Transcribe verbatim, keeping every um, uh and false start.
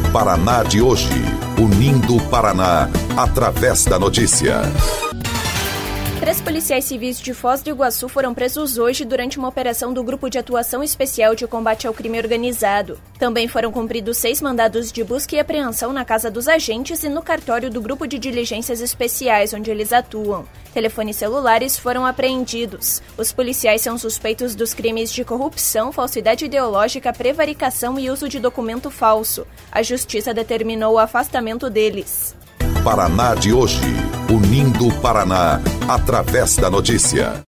Paraná de hoje, unindo o Paraná através da notícia. Três policiais civis de Foz do Iguaçu foram presos hoje durante uma operação do Grupo de Atuação Especial de Combate ao Crime Organizado. Também foram cumpridos seis mandados de busca e apreensão na casa dos agentes e no cartório do Grupo de Diligências Especiais, onde eles atuam. Telefones celulares foram apreendidos. Os policiais são suspeitos dos crimes de corrupção, falsidade ideológica, prevaricação e uso de documento falso. A Justiça determinou o afastamento deles. Paraná de hoje, unindo o Paraná através da notícia.